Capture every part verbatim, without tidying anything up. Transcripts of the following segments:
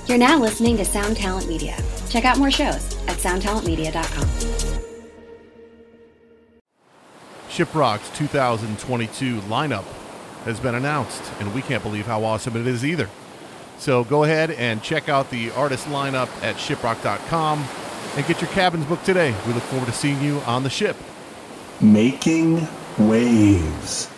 You're now listening to Sound Talent Media. Check out more shows at sound talent media dot com. Shiprock's two thousand twenty-two lineup has been announced, and we can't believe how awesome it is either. So go ahead and check out the artist lineup at shiprock dot com and get your cabins booked today. We look forward to seeing you on the ship. Making waves.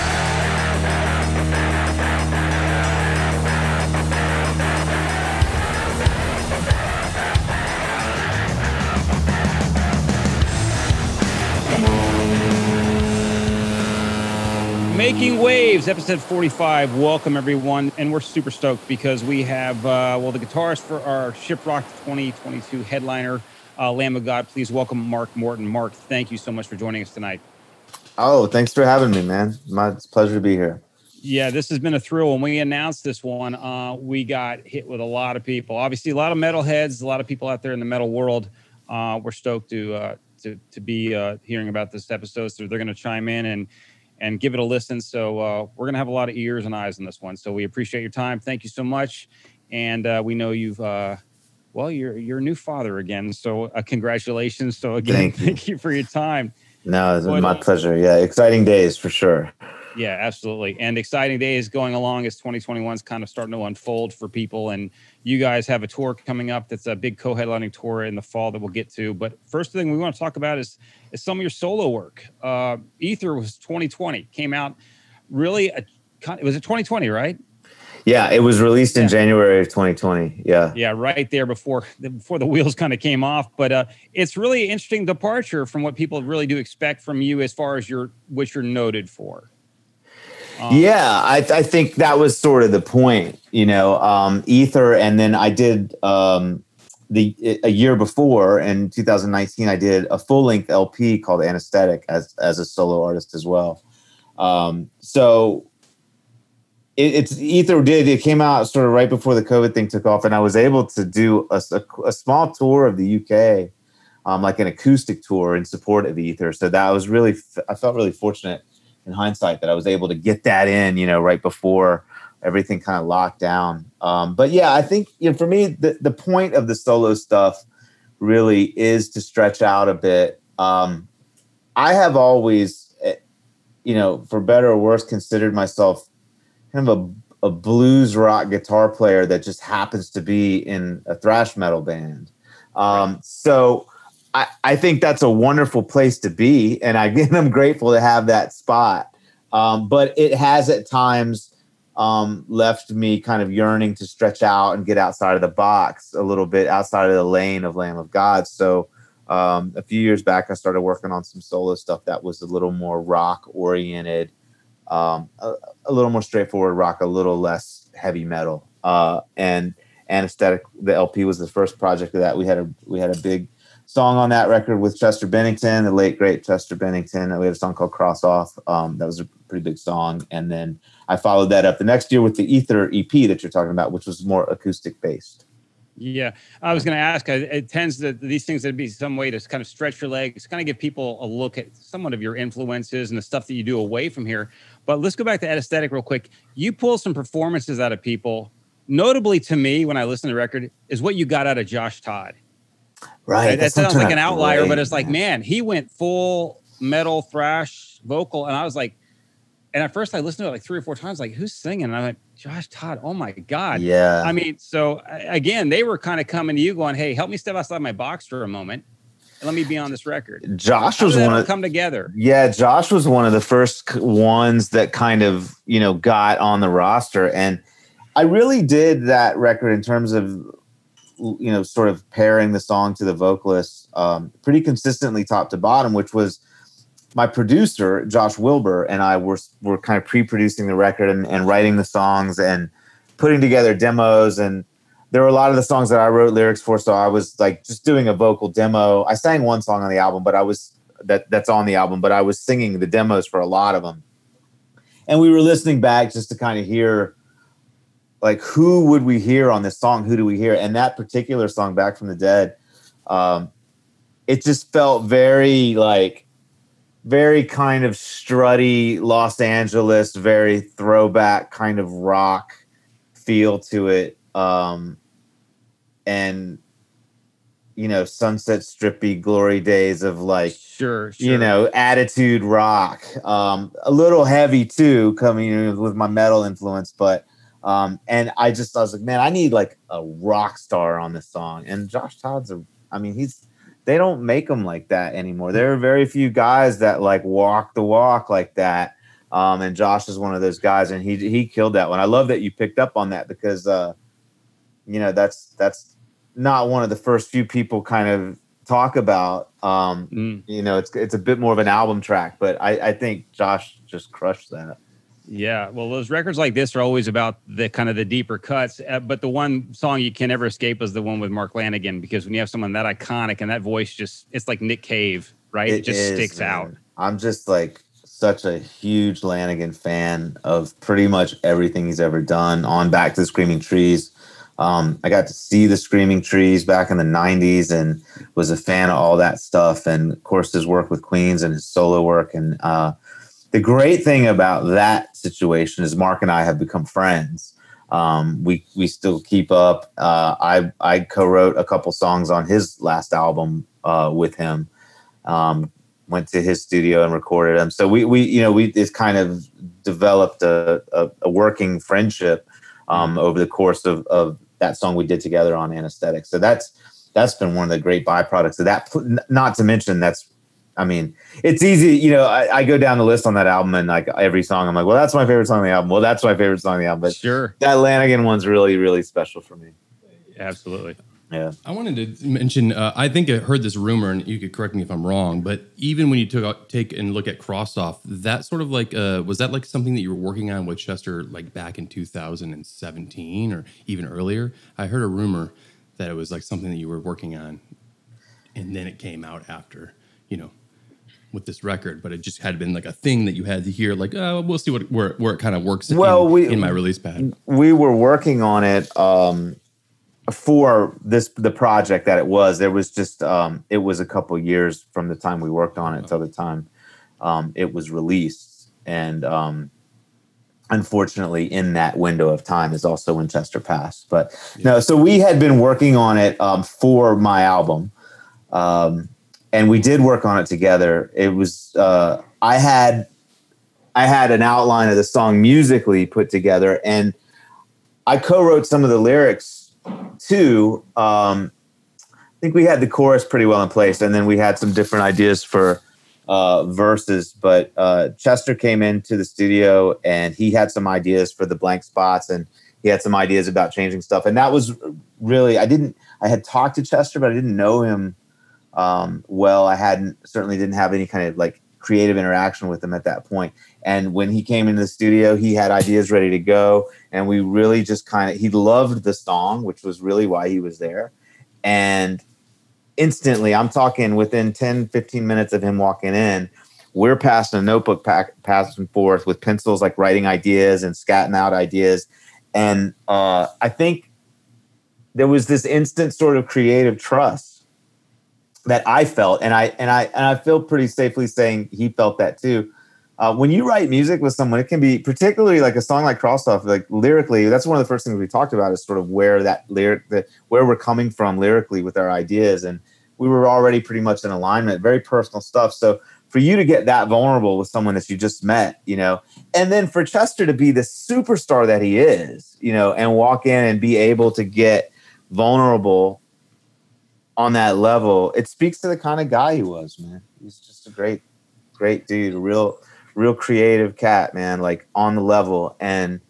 Making Waves, episode forty-five. Welcome, everyone. And we're super stoked because we have, uh, well, the guitarist for our Shiprock twenty twenty-two headliner, uh, Lamb of God. Please welcome Mark Morton. Mark, thank you so much for joining us tonight. Oh, thanks for having me, man. My, it's a pleasure to be here. Yeah, this has been a thrill. When we announced this one, uh, we got hit with a lot of people. Obviously, a lot of metalheads, a lot of people out there in the metal world. Uh, we're stoked to uh, to to be uh, hearing about this episode. So they're going to chime in and and give it a listen. So uh, we're going to have a lot of ears and eyes on this one. So we appreciate your time. Thank you so much. And uh, we know you've, uh, well, you're you're a new father again. So uh, congratulations. So again, thank you. thank you for your time. No, it's but, my uh, pleasure. Yeah, exciting days for sure. Yeah, absolutely. And exciting days going along as twenty twenty-one is kind of starting to unfold for people. And you guys have a tour coming up that's a big co-headlining tour in the fall that we'll get to. But first thing we want to talk about is, is some of your solo work. Uh, Ether was twenty twenty, came out really, a, it was a twenty twenty, right? Yeah, it was released in yeah. January of twenty twenty. Yeah. Yeah, right there before before the wheels kind of came off. But uh, it's really an interesting departure from what people really do expect from you as far as your what you're noted for. Um, yeah, I, I think that was sort of the point, you know, um, Ether. And then I did um, the a year before in two thousand nineteen, I did a full length L P called Anesthetic as, as a solo artist as well. Um, so it, it's Ether did, it came out sort of right before the COVID thing took off. And I was able to do a, a, a small tour of the U K, um, like an acoustic tour in support of Ether. So that was really, I felt really fortunate in hindsight that I was able to get that in, you know, right before everything kind of locked down. Um, but yeah, I think, you know, for me, the, the point of the solo stuff really is to stretch out a bit. Um, I have always, you know, for better or worse, considered myself kind of a, a blues rock guitar player that just happens to be in a thrash metal band. Um, so I, I think that's a wonderful place to be. And again, I'm grateful to have that spot. Um, but it has at times um, left me kind of yearning to stretch out and get outside of the box a little bit, outside of the lane of Lamb of God. So um, a few years back, I started working on some solo stuff that was a little more rock oriented, um, a, a little more straightforward rock, a little less heavy metal. Uh, and Anesthetic, the L P, was the first project of that. We had a we had a big song on that record with Chester Bennington, the late great Chester Bennington. We had a song called Cross Off. Um, that was a pretty big song. And then I followed that up the next year with the Ether E P that you're talking about, which was more acoustic based. Yeah, I was going to ask, it tends to, these things to be some way to kind of stretch your legs, kind of give people a look at somewhat of your influences and the stuff that you do away from here. But let's go back to Anesthetic real quick. You pull some performances out of people. Notably to me, when I listen to the record, is what you got out of Josh Todd. Right. That sounds like an outlier, great, but it's like, man. man, he went full metal thrash vocal. And I was like, and at first I listened to it like three or four times, like, who's singing? And I'm like, Josh Todd. Oh my God. Yeah. I mean, so again, they were kind of coming to you going, hey, help me step outside my box for a moment and let me be on this record. Josh How was did that one all of come together. Yeah, Josh was one of the first ones that kind of, you know, got on the roster. And I really did that record in terms of, you know, sort of pairing the song to the vocalist um, pretty consistently top to bottom, which was my producer, Josh Wilbur, and I were, were kind of pre-producing the record and, and writing the songs and putting together demos. And there were a lot of the songs that I wrote lyrics for. So I was like just doing a vocal demo. I sang one song on the album, but I was that that's on the album, but I was singing the demos for a lot of them. And we were listening back just to kind of hear, like, who would we hear on this song? Who do we hear? And that particular song, Back from the Dead, um, it just felt very like, very kind of strutty Los Angeles, very throwback kind of rock feel to it. Um, and you know, Sunset Strippy glory days of like, sure, sure. you know, attitude rock, um, a little heavy too, coming in with my metal influence. But, um, and I just, I was like, man, I need like a rock star on this song. And Josh Todd's a, I mean, he's, they don't make them like that anymore. There are very few guys that like walk the walk like that. Um, and Josh is one of those guys, and he, he killed that one. I love that you picked up on that because, uh, you know, that's, that's, not one of the first few people kind of talk about. Um, mm. You know, it's it's a bit more of an album track, but I, I think Josh just crushed that. Yeah, well, those records like this are always about the kind of the deeper cuts. Uh, but the one song you can never escape is the one with Mark Lanegan, because when you have someone that iconic and that voice just, it's like Nick Cave, right? It, it just is, sticks man. out. I'm just like such a huge Lanegan fan of pretty much everything he's ever done, on back to the Screaming Trees. Um, I got to see the Screaming Trees back in the nineties and was a fan of all that stuff. And of course, his work with Queens and his solo work. And uh, the great thing about that situation is Mark and I have become friends. Um, we we still keep up. Uh, I I co-wrote a couple songs on his last album uh, with him. Um, went to his studio and recorded them. So we we you know we it's kind of developed a a, a working friendship um, over the course of of. that song we did together on Anesthetic. So that's, that's been one of the great byproducts of that. Not to mention that's, I mean, it's easy, you know, I, I go down the list on that album and like every song, I'm like, well, that's my favorite song on the album. Well, that's my favorite song on the album. But sure, that Lanegan one's really, really special for me. Absolutely. Yeah. I wanted to mention, uh, I think I heard this rumor, and you could correct me if I'm wrong, but even when you took out, take and look at Cross Off, that sort of like, uh, was that like something that you were working on with Chester like back in two thousand seventeen or even earlier? I heard a rumor that it was like something that you were working on, and then it came out after, you know, with this record, but it just had been like a thing that you had to hear, like, oh, we'll see what where, where it kind of works well, in, we, in my release pad. We were working on it, um, for this the project that it was. There was just um it was a couple years from the time we worked on it till the time um it was released, and um unfortunately in that window of time is also when Chester passed. But yeah. no so we had been working on it um for my album, um and we did work on it together. It was uh I had I had an outline of the song musically put together, and I co-wrote some of the lyrics too. Um, I think we had the chorus pretty well in place, and then we had some different ideas for uh, verses. But uh, Chester came into the studio, and he had some ideas for the blank spots, and he had some ideas about changing stuff. And that was really, I didn't, I had talked to Chester, but I didn't know him um, well. I hadn't, certainly didn't have any kind of like creative interaction with him at that point. And when he came into the studio, he had ideas ready to go. And we really just kind of, he loved the song, which was really why he was there. And instantly, I'm talking within ten, fifteen minutes of him walking in, we're passing a notebook pack, passing forth with pencils, like writing ideas and scatting out ideas. And uh, I think there was this instant sort of creative trust that I felt. And I, and I, and I feel pretty safely saying he felt that too. Uh, when you write music with someone, it can be particularly like a song like Cross Off, like lyrically, that's one of the first things we talked about is sort of where that lyric, that where we're coming from lyrically with our ideas. And we were already pretty much in alignment, very personal stuff. So for you to get that vulnerable with someone that you just met, you know, and then for Chester to be the superstar that he is, you know, and walk in and be able to get vulnerable on that level, it speaks to the kind of guy he was, man. He's just a great, great dude, a real, real creative cat, man, like on the level. And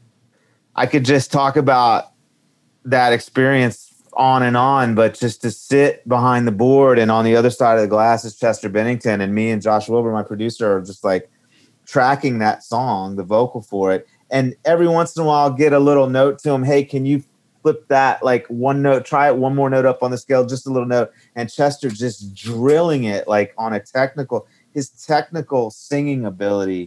I could just talk about that experience on and on, but just to sit behind the board and on the other side of the glass is Chester Bennington, and me and Josh Wilbur, my producer, are just like tracking that song, the vocal for it. And every once in a while, I'll get a little note to him. Hey, can you flip that like one note, try it one more note up on the scale, just a little note. And Chester just drilling it like on a technical, his technical singing ability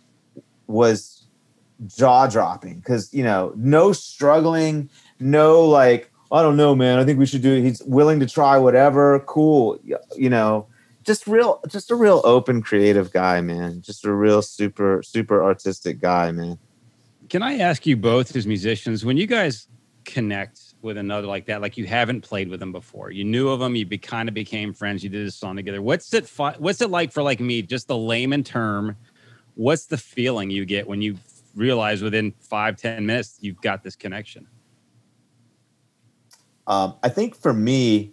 was jaw dropping, because, you know, no struggling, no like, I don't know, man, I think we should do it. He's willing to try whatever. Cool. You know, just real, just a real open, creative guy, man. Just a real super, super artistic guy, man. Can I ask you both as musicians, when you guys connect with another like that? Like you haven't played with them before. You knew of them. You be, kind of became friends. You did a song together. What's it? Fi- what's it like for like me? Just the layman term. What's the feeling you get when you realize within five, ten minutes you've got this connection? Um, I think for me,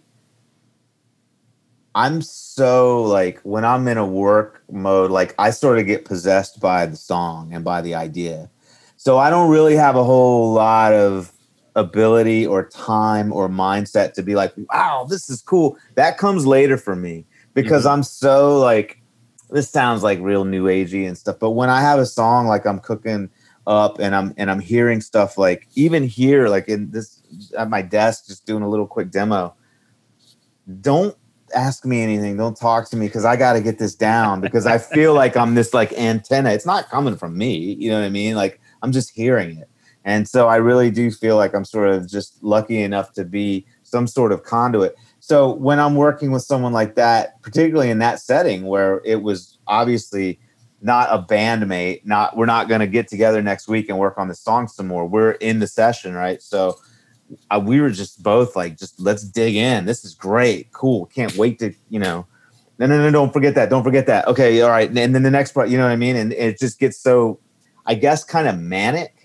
I'm so like when I'm in a work mode, like I sort of get possessed by the song and by the idea. So I don't really have a whole lot of ability or time or mindset to be like, wow, this is cool. That comes later for me because mm-hmm. I'm so like, this sounds like real new agey and stuff. But when I have a song, like I'm cooking up and I'm, and I'm hearing stuff like even here, like in this at my desk, just doing a little quick demo, don't ask me anything. Don't talk to me because I got to get this down because I feel like I'm this like antenna. It's not coming from me. You know what I mean? Like I'm just hearing it. And so I really do feel like I'm sort of just lucky enough to be some sort of conduit. So when I'm working with someone like that, particularly in that setting where it was obviously not a bandmate, not we're not going to get together next week and work on the song some more. We're in the session, right? So Uh, we were just both like, just let's dig in. This is great. Cool. Can't wait to, you know, no, no, no, don't forget that. Don't forget that. Okay. All right. And then the next part, you know what I mean? And it just gets so, I guess, kind of manic.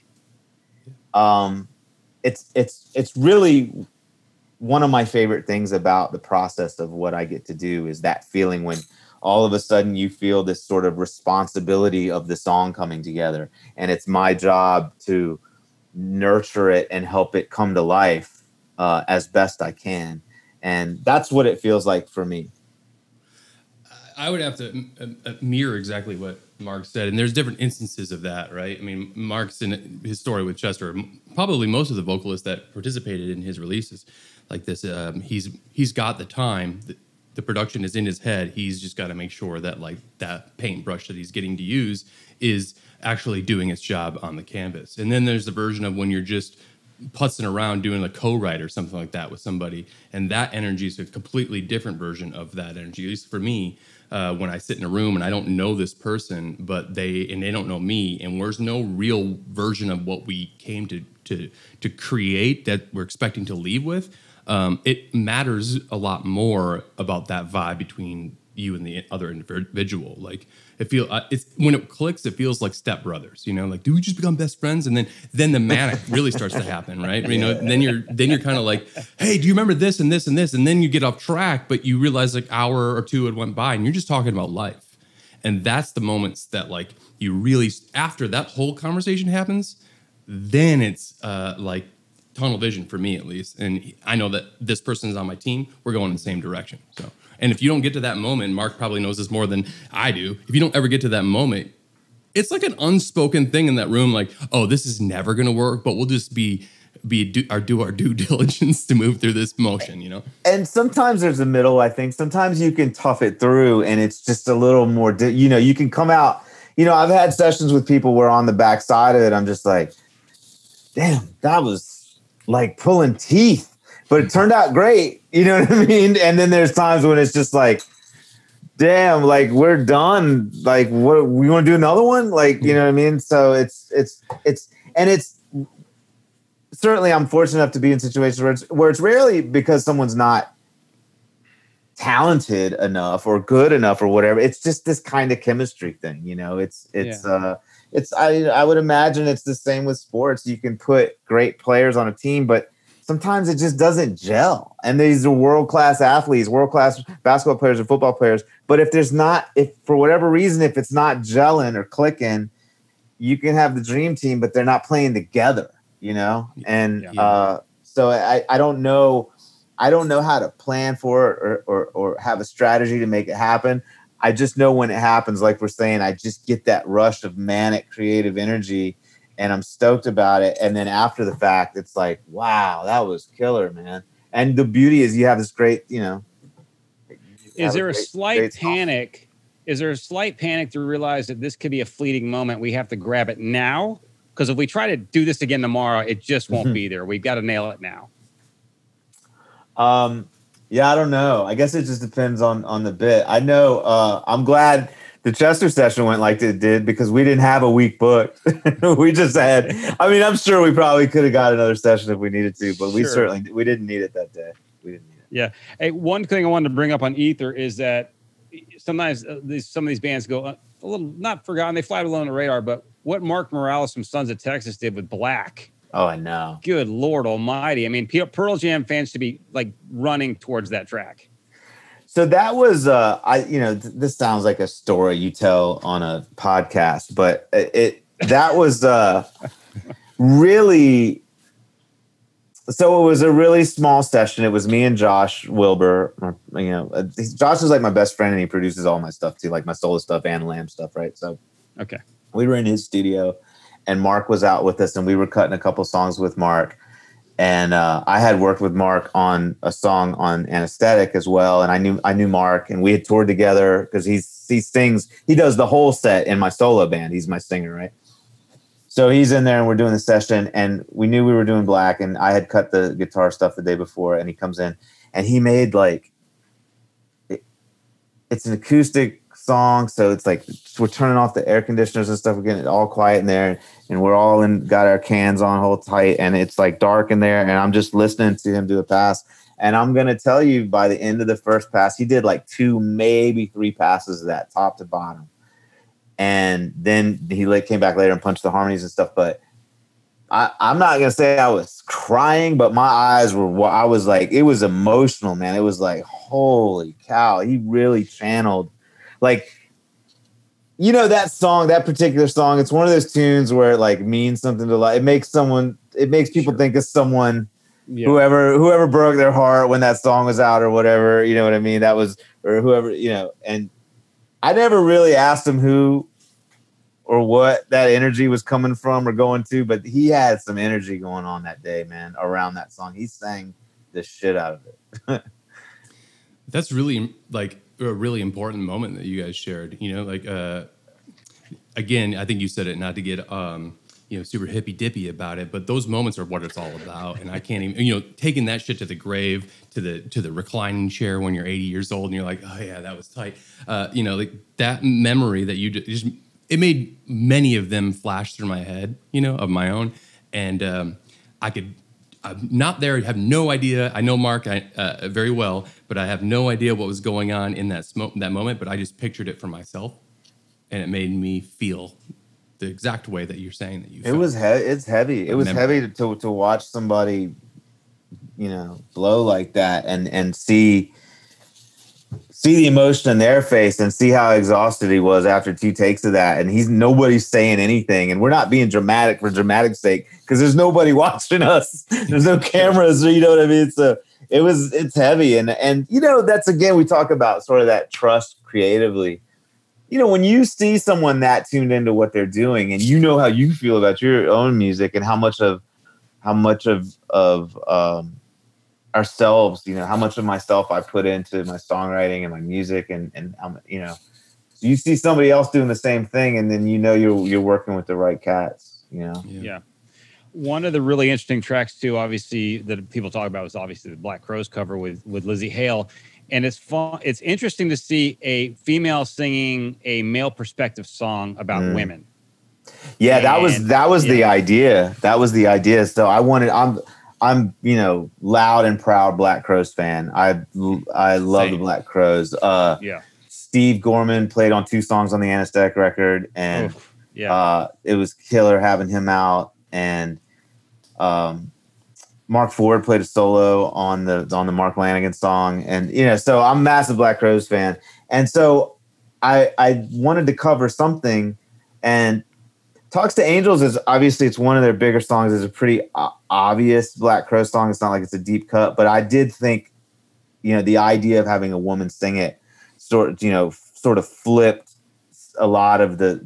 Um, it's, it's, it's really one of my favorite things about the process of what I get to do is that feeling when all of a sudden you feel this sort of responsibility of the song coming together. And it's my job to nurture it and help it come to life uh, as best I can. And that's what it feels like for me. I would have to uh, mirror exactly what Mark said. And there's different instances of that, right? I mean, Mark's in his story with Chester, probably most of the vocalists that participated in his releases like this, um, he's he's got the time. The, the production is in his head. He's just got to make sure that like that paintbrush that he's getting to use is actually doing its job on the canvas. And then there's the version of when you're just putzing around doing a co-write or something like that with somebody. And that energy is a completely different version of that energy. At least for me, uh, when I sit in a room and I don't know this person, but they, and they don't know me, and there's no real version of what we came to, to, to create that we're expecting to leave with. Um, it matters a lot more about that vibe between you and the other individual. Like it feel uh, it's when it clicks, it feels like stepbrothers, you know, like, do we just become best friends? And then, then the manic really starts to happen. Right. You know, then you're, then you're kind of like, hey, do you remember this and this and this? And then you get off track, but you realize like hour or two had went by and you're just talking about life. And that's the moments that like you really, after that whole conversation happens, then it's uh, like tunnel vision for me at least. And I know that this person is on my team. We're going in the same direction. So. And if you don't get to that moment, Mark probably knows this more than I do. If you don't ever get to that moment, it's like an unspoken thing in that room. Like, oh, this is never going to work, but we'll just be be do our do our due diligence to move through this motion, you know. And sometimes there's a middle. I think sometimes you can tough it through, and it's just a little more. You know, you can come out. You know, I've had sessions with people where on the backside of it, I'm just like, damn, that was like pulling teeth. But it turned out great, you know what I mean? And then there's times when it's just like, damn, like we're done. Like, what we want to do another one? Like, you know what I mean? So it's it's it's and it's certainly I'm fortunate enough to be in situations where it's where it's rarely because someone's not talented enough or good enough or whatever. It's just this kind of chemistry thing, you know. It's it's yeah. uh it's I I would imagine it's the same with sports. You can put great players on a team, but sometimes it just doesn't gel. And these are world-class athletes, world-class basketball players and football players. But if there's not, if for whatever reason, if it's not gelling or clicking, you can have the dream team, but they're not playing together, you know? And yeah. uh, so I, I don't know, I don't know how to plan for it or, or, or have a strategy to make it happen. I just know when it happens, like we're saying, I just get that rush of manic creative energy and I'm stoked about it. And then after the fact, it's like, wow, that was killer, man. And the beauty is you have this great, you know. Is there a, great, a slight great panic? Song. Is there a slight panic to realize that this could be a fleeting moment? We have to grab it now? Because if we try to do this again tomorrow, it just won't be there. We've got to nail it now. Um, yeah, I don't know. I guess it just depends on, on the bit. I know uh, I'm glad the Chester session went like it did because we didn't have a week booked. We just had, I mean, I'm sure we probably could have got another session if we needed to, but we Sure. certainly, we didn't need it that day. We didn't need it. Yeah. Hey, one thing I wanted to bring up on Ether is that sometimes uh, these, some of these bands go uh, a little, not forgotten, they fly below the radar, but what Mark Morales from Sons of Texas did with Black. Oh, I know. Good Lord Almighty. I mean, P- Pearl Jam fans should be like running towards that track. So that was, uh, I, you know, th- this sounds like a story you tell on a podcast, but it, it that was uh, really, so it was a really small session. It was me and Josh Wilbur. You know, uh, Josh is like my best friend, and he produces all my stuff too, like my solo stuff and Lamb stuff, right? So, okay, we were in his studio, and Mark was out with us, and we were cutting a couple songs with Mark. And uh, I had worked with Mark on a song on Anesthetic as well, and I knew I knew Mark, and we had toured together because he's he sings, he does the whole set in my solo band. He's my singer, right? So he's in there and we're doing the session, and we knew we were doing Black, and I had cut the guitar stuff the day before, and he comes in and he made like, it, it's an acoustic song. So it's like, we're turning off the air conditioners and stuff. We're getting it all quiet in there, and we're all in, got our cans on hold tight, and it's like dark in there. And I'm just listening to him do a pass. And I'm going to tell you, by the end of the first pass, he did like two, maybe three passes of that top to bottom. And then he like came back later and punched the harmonies and stuff. But I, I'm not going to say I was crying, but my eyes were, I was like, it was emotional, man. It was like, holy cow. He really channeled, like, you know, that song, that particular song, it's one of those tunes where it like means something to, like, it makes someone, it makes people Sure. think of someone, yeah. whoever, whoever broke their heart when that song was out or whatever, you know what I mean? That was, or whoever, you know, and I never really asked him who or what that energy was coming from or going to, but he had some energy going on that day, man, around that song. He sang the shit out of it. That's really like a really important moment that you guys shared, you know, like, uh, again, I think you said it not to get, um, you know, super hippy dippy about it, but those moments are what it's all about. And I can't even, you know, taking that shit to the grave, to the, to the reclining chair when you're eighty years old and you're like, oh yeah, that was tight. Uh, you know, like that memory that you just, it made many of them flash through my head, you know, of my own. And, um, I could, I'm not there. I have no idea. I know Mark I, uh, very well, but I have no idea what was going on in that smoke, that moment. But I just pictured it for myself, and it made me feel the exact way that you're saying that you. It felt. was he- it's heavy. It was Remember. heavy to, to to watch somebody, you know, blow like that, and and see see the emotion in their face, and see how exhausted he was after two takes of that. And he's nobody's saying anything, and we're not being dramatic for dramatic's sake because there's nobody watching us. There's no cameras, or you know what I mean. So it was it's heavy, and and you know that's again we talk about sort of that trust creatively. You know, when you see someone that tuned into what they're doing, and you know how you feel about your own music and how much of how much of of um, ourselves, you know, how much of myself I put into my songwriting and my music, and and um, you know, you see somebody else doing the same thing, and then you know you're you're working with the right cats. You know, Yeah. yeah. One of the really interesting tracks too, obviously, that people talk about was obviously the Black Crowes cover with with Lzzy Hale. And it's fun. It's interesting to see a female singing a male perspective song about Mm. women. yeah, that was And- that was the yeah. idea. That was the idea. So I wanted. I'm I'm you know loud and proud Black Crowes fan. I I love Same. the Black Crowes. Uh, Yeah. Steve Gorman played on two songs on the Anesthetic record, and Oof. Yeah. uh, it was killer having him out. And um, Mark Ford played a solo on the on the Mark Lanigan song, and you know, so I'm a massive Black Crowes fan, and so I I wanted to cover something, and Talks to Angels is obviously it's one of their bigger songs. It's a pretty uh, obvious Black Crowes song. It's not like it's a deep cut, but I did think, you know, the idea of having a woman sing it sort of, you know, sort of flipped a lot of the.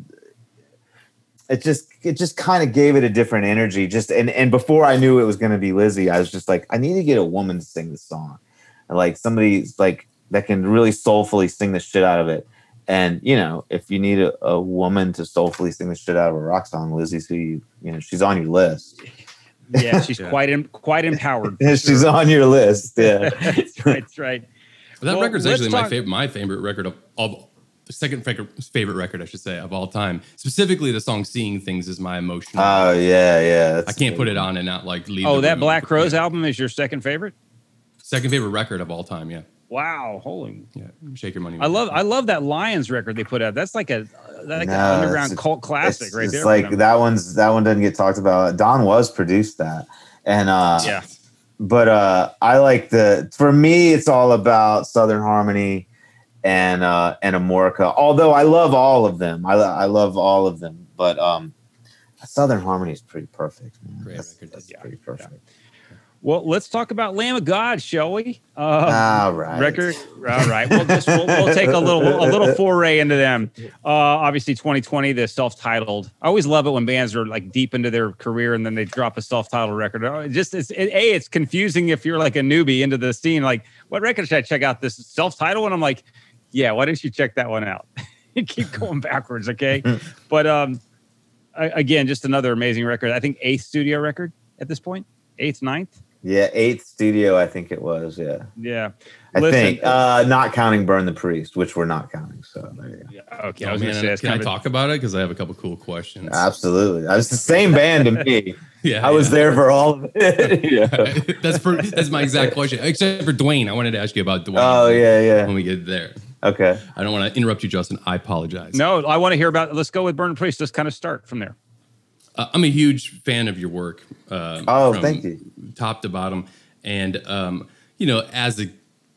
It just it just kind of gave it a different energy. Just and and before I knew it was going to be Lzzy, I was just like, I need to get a woman to sing this song, and like somebody like that can really soulfully sing the shit out of it. And you know, if you need a, a woman to soulfully sing the shit out of a rock song, Lizzy's who you you know she's on your list. Yeah. She's Yeah. quite em- quite empowered. for She's sure. on your list. Yeah. That's right. That's right. That Well, record's let's actually my talk- favorite, my favorite record of, of second favorite record, I should say, of all time. Specifically, the song "Seeing Things" is my emotional. Oh yeah, yeah. I can't put it on and not like leave. Oh, the that room. Black Crowes Yeah. album is your second favorite? Second favorite record of all time. Yeah. Wow, holy! Yeah, Shake Your Money. I love I love that Lions record they put out. That's like a like No, an underground it's- cult classic it's, right it's there. like for them. that one's that one doesn't get talked about. Don Was produced that, and uh, Yeah. But uh, I like the. For me, it's all about Southern Harmony and uh, and Amorica. Although I love all of them, I I love all of them. But um, Southern Harmony is pretty perfect. Man. Great that's, record. that's Yeah, pretty perfect. Well, let's talk about Lamb of God, shall we? Uh, All right. Record. All right. We'll just we'll, we'll take a little a little foray into them. Uh, obviously, twenty twenty, the self-titled. I always love it when bands are like deep into their career and then they drop a self-titled record. Uh, It just it's it, a it's confusing if you're like a newbie into the scene. Like, what record should I check out? This self-titled one. I'm like, yeah. Why didn't you check that one out? Keep going backwards, okay? But um, I, again, just another amazing record. I think eighth studio record at this point, eighth, ninth. Yeah, eighth studio, I think it was. Yeah, Yeah. I Listen, think uh, not counting Burn the Priest, which we're not counting. So there you go. Yeah, okay. I Oh, was man, going to say, that's can I kind of a- talk about it? Because I have a couple cool questions. Absolutely, it's the same band to me. Yeah, I was yeah. there for all of it. yeah. that's for, that's my exact question. Except for Dwayne, I wanted to ask you about Dwayne. Oh yeah, yeah. When we get there, Okay. I don't want to interrupt you, Justin. I apologize. No, I want to hear about. Let's go with Burn the Priest. Let's kind of start from there. Uh, I'm a huge fan of your work. Uh, Oh, from thank you. Top to bottom, and um, you know, as a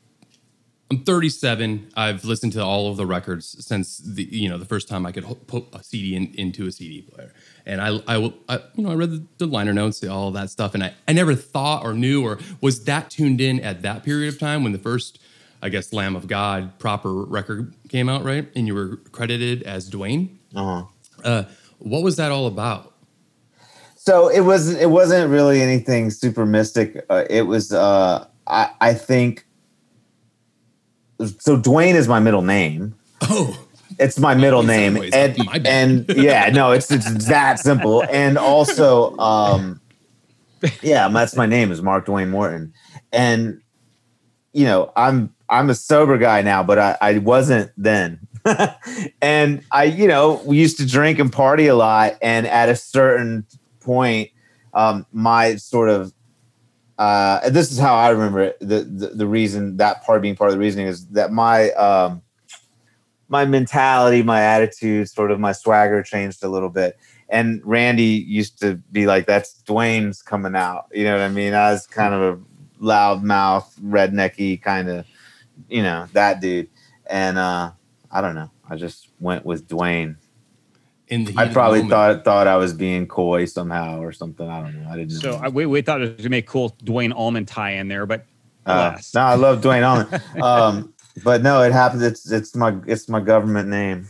I'm thirty-seven. I've listened to all of the records since the you know the first time I could ho- put a C D in, into a C D player, and I I, will- I you know I read the, the liner notes, all of that stuff, and I, I never thought or knew or was that tuned in at that period of time when the first I guess Lamb of God proper record came out, right? And you were credited as Dwayne. Uh-huh. Uh, what was that all about? So it was. It wasn't really anything super mystic. Uh, it was. Uh, I, I think. So Dwayne is my middle name. Oh. It's my middle In some name, ways, and, my bad. and yeah, no, it's it's that simple. And also, um, yeah, that's my name is Mark Dwayne Morton, and you know, I'm I'm a sober guy now, but I, I wasn't then. And I, you know, we used to drink and party a lot, and at a certain point, um, my sort of uh, this is how I remember it. The, the the reason that part being part of the reasoning is that my um, my mentality, my attitude, sort of my swagger changed a little bit. And Randy used to be like, "That's Dwayne's coming out." You know what I mean? I was kind of a loudmouth, rednecky kind of, you know, that dude. And uh, I don't know. I just went with Dwayne. In the heat I of the probably moment. thought thought I was being coy somehow or something. I don't know. I didn't. So know. I, we, we thought it was going to be a cool Dwayne Allman tie in there, but Uh, alas. no, I love Dwayne Allman. um, but no, it happens. It's it's my it's my government name.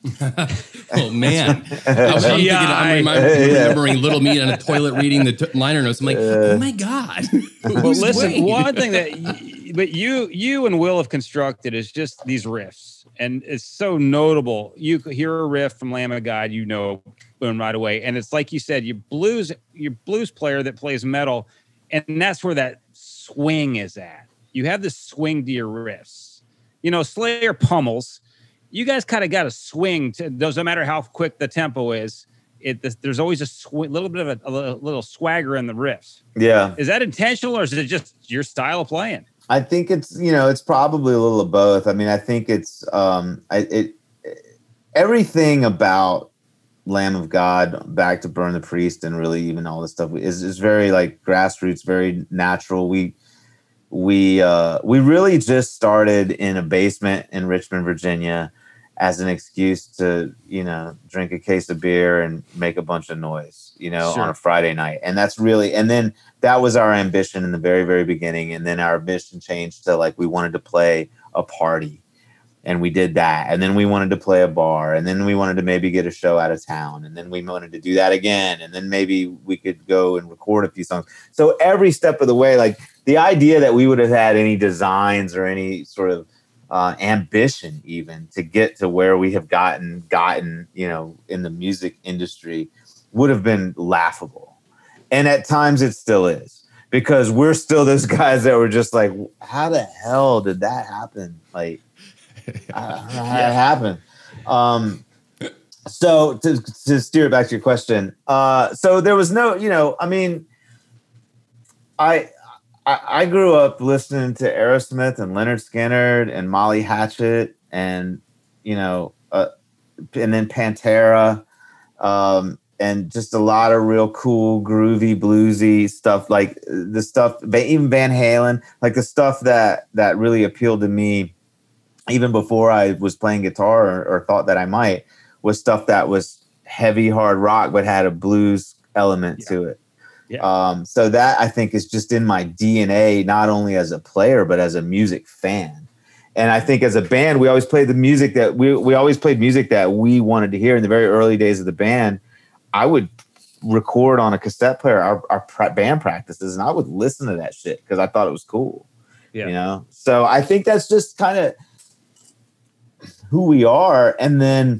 Oh man, I was, I'm, thinking, I'm remembering, Yeah. remembering Little Meat on a toilet reading the t- liner notes. I'm like, oh my god. Well, Who's listen, Dwayne? one thing that, y- but you, you and Will have constructed is just these riffs, and it's so notable. You could hear a riff from Lamb of God, you know, boom, right away, and it's like you said, you blues, your blues player that plays metal, and that's where that swing is at. You have this swing to your riffs. You know, Slayer pummels. You guys kind of got a swing to. Doesn't matter how quick the tempo is. It there's always a sw- little bit of a, a little, little swagger in the riffs. Yeah. Is that intentional or is it just your style of playing? I think it's, you know, it's probably a little of both. I mean, I think it's um I it everything about Lamb of God back to Burn the Priest and really even all this stuff is is very like grassroots, very natural. We we uh we really just started in a basement in Richmond, Virginia as an excuse to, you know, drink a case of beer and make a bunch of noise, you know, Sure. on a Friday night. And that's really, and then that was our ambition in the very, very beginning. And then our ambition changed to like, we wanted to play a party and we did that. And then we wanted to play a bar and then we wanted to maybe get a show out of town. And then we wanted to do that again. And then maybe we could go and record a few songs. So every step of the way, like the idea that we would have had any designs or any sort of uh, ambition even to get to where we have gotten, gotten, you know, in the music industry would have been laughable. And at times it still is, because we're still those guys that were just like, how the hell did that happen? Like, uh, that happened. Um, so to, to steer it back to your question, uh, so there was no, you know, I mean, I, I I grew up listening to Aerosmith and Leonard Skinner and Molly Hatchet and you know, uh, and then Pantera. Um, and just a lot of real cool, groovy, bluesy stuff, like the stuff, even Van Halen, like the stuff that that really appealed to me, even before I was playing guitar or, or thought that I might, was stuff that was heavy, hard rock, but had a blues element yeah. to it. Yeah. Um, so that I think is just in my D N A, not only as a player, but as a music fan. And I think as a band, we always played the music that we we always played music that we wanted to hear in the very early days of the band. I would record on a cassette player our, our pra- band practices, and I would listen to that shit because I thought it was cool. Yeah. You know, so I think that's just kind of who we are. And then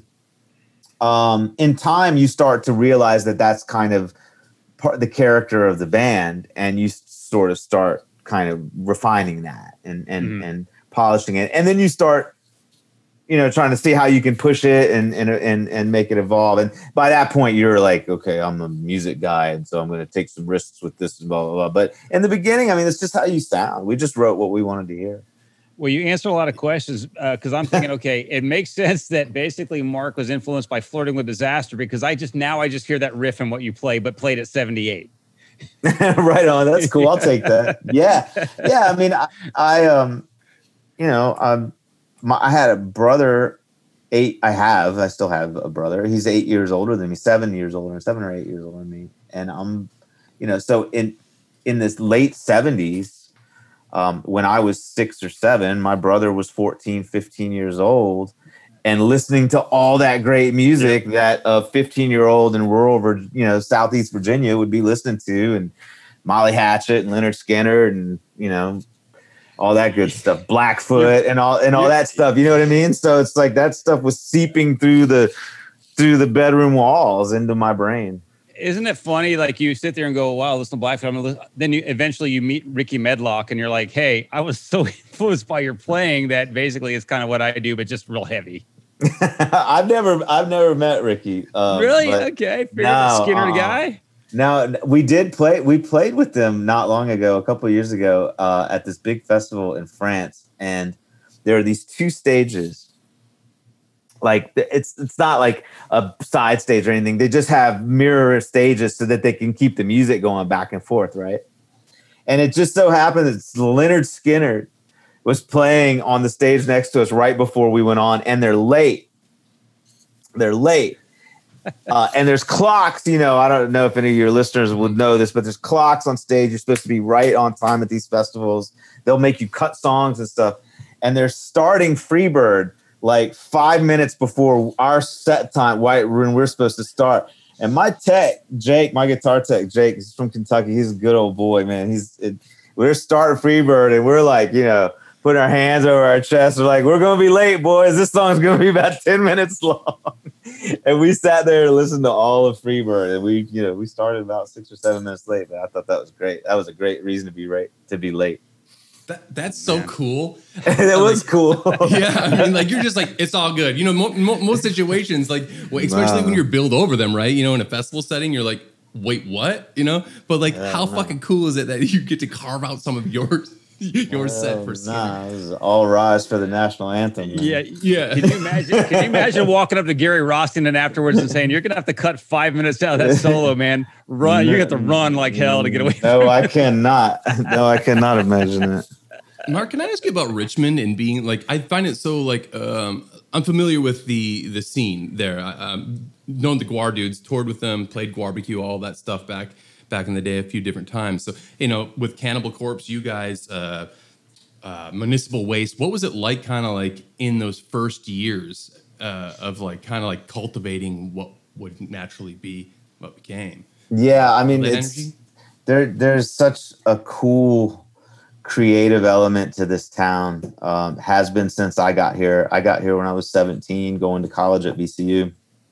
um, in time, you start to realize that that's kind of part the character of the band, and you sort of start kind of refining that and and mm-hmm. and polishing it, and then you start. You know, trying to see how you can push it and and and and make it evolve. And by that point, you're like, okay, I'm a music guy, and so I'm going to take some risks with this and blah blah blah. But in the beginning, I mean, it's just how you sound. We just wrote what we wanted to hear. Well, you answer a lot of questions because uh, I'm thinking, okay, it makes sense that basically Mark was influenced by Flirting with Disaster because I just now I just hear that riff in what you play, but played at seventy-eight. Right on. That's cool. I'll take that. Yeah, yeah. I mean, I, I um, you know, um. My, I had a brother, eight. I have, I still have a brother. He's eight years older than me, seven years older, seven or eight years older than me. And I'm, you know, so in in this late seventies, um, when I was six or seven, my brother was fourteen, fifteen years old, and listening to all that great music that a fifteen year old in rural, you know, Southeast Virginia would be listening to, and Molly Hatchet and Leonard Skinner and you know. All that good stuff, Blackfoot and all and all that stuff. You know what I mean? So it's like that stuff was seeping through the through the bedroom walls into my brain. Isn't it funny? Like you sit there and go, "Wow, listen to Blackfoot." I'm gonna listen. Then you eventually you meet Ricky Medlock, and you're like, "Hey, I was so influenced by your playing that basically it's kind of what I do, but just real heavy." I've never I've never met Ricky. Um, really? Okay, no, Skinner uh, guy. Now we did play. We played with them not long ago, a couple of years ago, uh, at this big festival in France, and there are these two stages. Like it's it's not like a side stage or anything. They just have mirror stages so that they can keep the music going back and forth, right? And it just so happened that Leonard Skinner was playing on the stage next to us right before we went on, and they're late. They're late. Uh, and there's clocks, you know, I don't know if any of your listeners would know this, but there's clocks on stage. You're supposed to be right on time at these festivals. They'll make you cut songs and stuff. And they're starting Freebird like five minutes before our set time, when we're supposed to start. And my tech, Jake, my guitar tech, Jake, he's from Kentucky. He's a good old boy, man. He's it, we're starting Freebird, and we're like, you know, putting our hands over our chest. We're like, we're going to be late, boys. This song's going to be about ten minutes long. And we sat there and listened to all of Freebird, and we, you know, we started about six or seven minutes late, but I thought that was great. That was a great reason to be right to be late. That that's so Man. cool. That was like, cool. Yeah, I mean, like you're just like it's all good. You know, mo- mo- most situations, like well, especially wow. when you're billed over them, right? You know, in a festival setting, you're like, wait, what? You know, but like, how know. fucking cool is it that you get to carve out some of yours? Your oh, set for nah, this is All Rise for the national anthem. Man. Yeah, yeah. Can you imagine? Can you imagine walking up to Gary Rossington afterwards and saying, "You're gonna have to cut five minutes out of that solo, man. Run! You have to run like hell to get away." No, from I it. cannot. No, I cannot imagine it. Mark, can I ask you about Richmond and being like? I find it so like um, I'm familiar with the the scene there. I, um, known the Guar dudes, toured with them, played Guarbecue, all that stuff back. back in the day a few different times. So, you know, with Cannibal Corpse, you guys, uh, uh, Municipal Waste, what was it like kind of like in those first years uh, of like kind of like cultivating what would naturally be what became? Yeah, I mean, it's, there. there's such a cool creative element to this town. Um, has been since I got here. I got here when I was seventeen, going to college at V C U.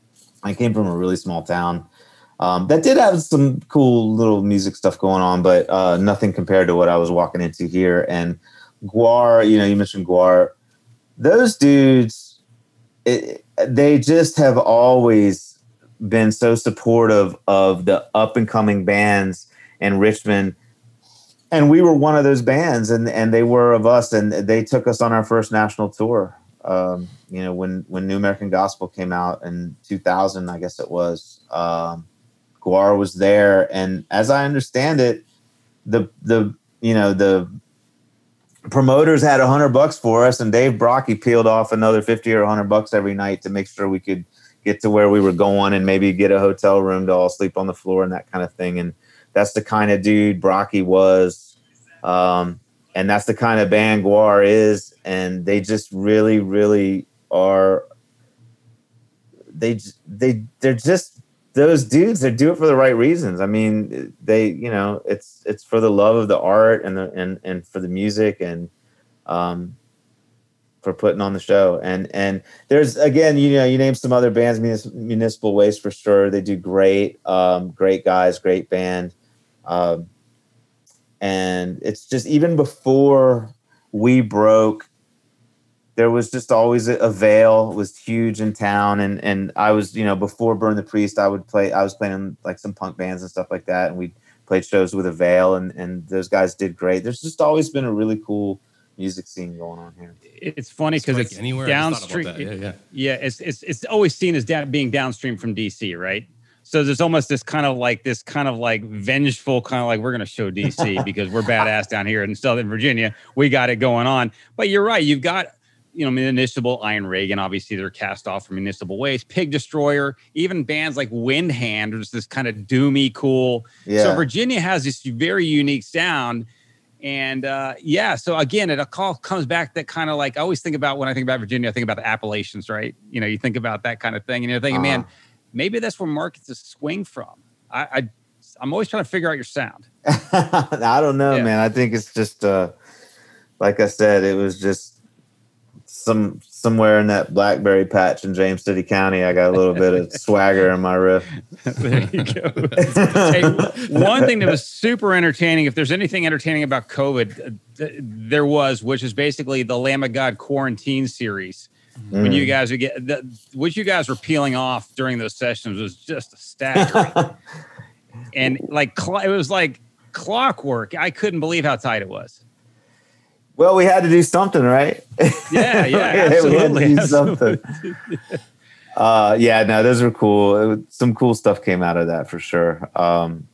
I came from a really small town. Um, that did have some cool little music stuff going on, but uh, nothing compared to what I was walking into here. And Guar, you know, you mentioned Guar. those dudes, it, they just have always been so supportive of the up and coming bands in Richmond. And we were one of those bands, and, and they were of us, and they took us on our first national tour. Um, you know, when, when New American Gospel came out in two thousand, I guess it was, um, Gwar was there. And as I understand it, the, the, you know, the promoters had a hundred bucks for us, and Dave Brockie peeled off another fifty or a hundred bucks every night to make sure we could get to where we were going and maybe get a hotel room to all sleep on the floor and that kind of thing. And that's the kind of dude Brockie was. Um, and that's the kind of band Gwar is. And they just really, really are. They, they, they're just those dudes that do it for the right reasons. I mean, they, you know, it's, it's for the love of the art and the, and, and for the music and, um, for putting on the show. And, and there's, again, you know, you name some other bands, Munis- Municipal Waste for sure. They do great, um, great guys, great band. Um, and it's just, even before we broke, there was just always a, a Veil was huge in town. And, and I was, you know, before Burn the Priest, I would play, I was playing in like some punk bands and stuff like that. And we played shows with a Veil, and, and those guys did great. There's just always been a really cool music scene going on here. It's funny because it's, like anywhere. downstream. Yeah, yeah. Yeah, it's it's it's always seen as down, being downstream from D C, right? So there's almost this kind of like this kind of like vengeful kind of like, we're going to show D C because we're badass down here in Southern Virginia. We got it going on. But you're right. You've got, you know, Municipal, Iron Reagan, obviously they're cast off from Municipal Waste, Pig Destroyer, even bands like Windhand, there's this kind of doomy, cool. Yeah. So Virginia has this very unique sound. And uh, yeah, so again, it all comes back that kind of like, I always think about when I think about Virginia, I think about the Appalachians, right? You know, you think about that kind of thing, and you're thinking, uh-huh. man, maybe that's where markets to swing from. I, I, I'm always trying to figure out your sound. I don't know, yeah. man. I think it's just, uh, like I said, it was just, Some somewhere in that blackberry patch in James City County, I got a little bit of swagger in my riff. There you go. Hey, one thing that was super entertaining, if there's anything entertaining about COVID, th- there was, which is basically the Lamb of God quarantine series. Mm. When you guys would get, the, what you guys were peeling off during those sessions was just staggering. And like, cl- it was like clockwork. I couldn't believe how tight it was. Well, we had to do something, right? Yeah, yeah, absolutely. we had to do absolutely. something. uh, yeah, no, those were cool. It was, some cool stuff came out of that for sure. Um,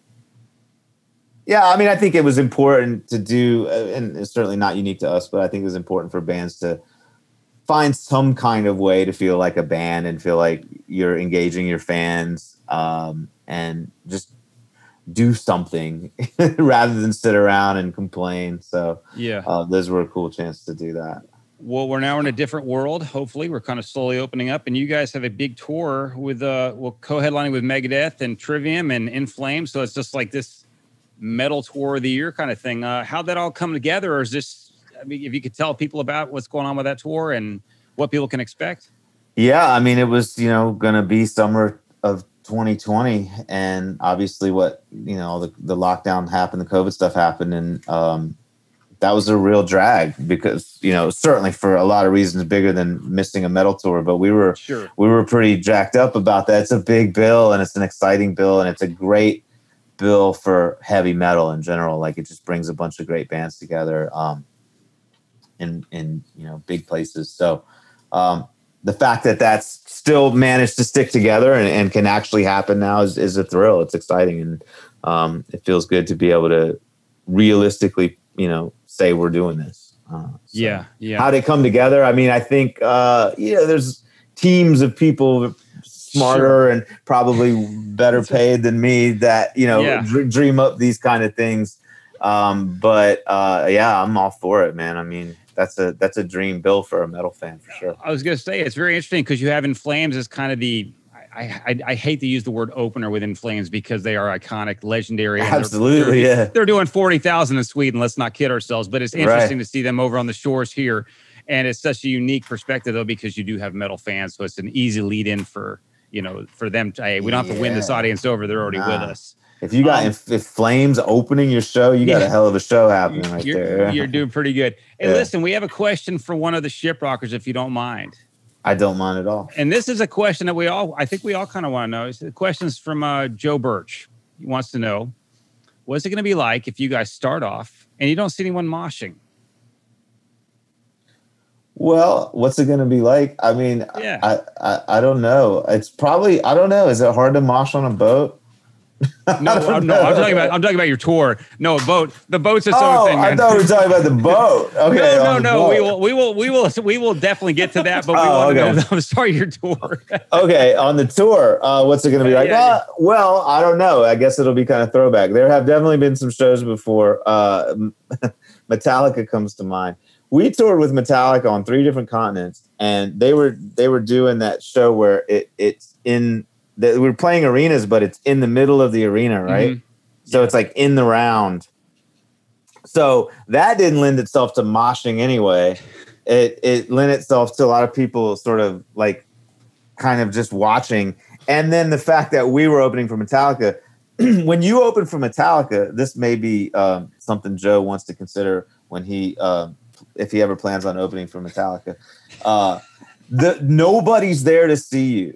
yeah, I mean, I think it was important to do, and it's certainly not unique to us, but I think it was important for bands to find some kind of way to feel like a band and feel like you're engaging your fans, um, and just do something rather than sit around and complain. So yeah, uh, those were a cool chance to do that. Well, we're now in a different world. Hopefully we're kind of slowly opening up, and you guys have a big tour with, uh, well, co-headlining with Megadeth and Trivium and In Flames. So it's just like this metal tour of the year kind of thing. Uh, how'd that all come together? Or is this, I mean, if you could tell people about what's going on with that tour and what people can expect. Yeah. I mean, it was, you know, going to be summer of twenty twenty, and obviously what, you know, the, the lockdown happened, the COVID stuff happened. And, um, that was a real drag because, you know, certainly for a lot of reasons bigger than missing a metal tour, but we were, sure. we were pretty jacked up about that. It's a big bill, and it's an exciting bill, and it's a great bill for heavy metal in general. Like, it just brings a bunch of great bands together, um, in, in, you know, big places. So, um, the fact that that's still managed to stick together and, and can actually happen now is, is a thrill. It's exciting. And, um, it feels good to be able to realistically, you know, say we're doing this. Uh, so yeah. Yeah. How they come together. I mean, I think, uh, yeah, there's teams of people smarter sure. and probably better paid than me that, you know, yeah. dr- dream up these kind of things. Um, but, uh, yeah, I'm all for it, man. I mean, that's a, that's a dream bill for a metal fan for sure. I was going to say, it's very interesting because you have In Flames as kind of the, I, I, I hate to use the word opener with In Flames because they are iconic, legendary. Absolutely, they're, they're, yeah. They're doing forty thousand in Sweden. Let's not kid ourselves. But it's interesting right. to see them over on the shores here. And it's such a unique perspective, though, because you do have metal fans. So it's an easy lead in for, you know, for them to, hey, we don't have to win this audience over. They're already nah. with us. If you got Um, if, if Flames opening your show, you got Yeah. a hell of a show happening right you're, there. you're doing pretty good. Hey, Yeah. listen, we have a question for one of the Shiprockers, if you don't mind. I don't mind at all. And this is a question that we all, I think we all kind of want to know. It's the question's from uh, Joe Birch. He wants to know, what's it going to be like if you guys start off and you don't see anyone moshing? Well, what's it going to be like? I mean, Yeah. I, I I don't know. It's probably I don't know. Is it hard to mosh on a boat? No, I'm, no, I'm talking about I'm talking about your tour. No, a boat. The boat's its Oh, own thing. I Man. thought we were talking about the boat. Okay, no, no, on the no. We boat. will, we will, we will, we will definitely get to that. But we Oh, want to okay. know. I'm sorry, your tour. Okay, on the tour, uh, what's it going to be like? Yeah, yeah. Uh, well, I don't know. I guess it'll be kind of throwback. There have definitely been some shows before. Uh, Metallica comes to mind. We toured with Metallica on three different continents, and they were they were doing that show where it it's in the, we're playing arenas, but it's in the middle of the arena, right? Mhm. So it's like in the round. So that didn't lend itself to moshing anyway. It it lent itself to a lot of people sort of like kind of just watching. And then the fact that we were opening for Metallica, when you open for Metallica, this may be um, something Joe wants to consider when he, um, if he ever plans on opening for Metallica. Uh, the nobody's there to see you.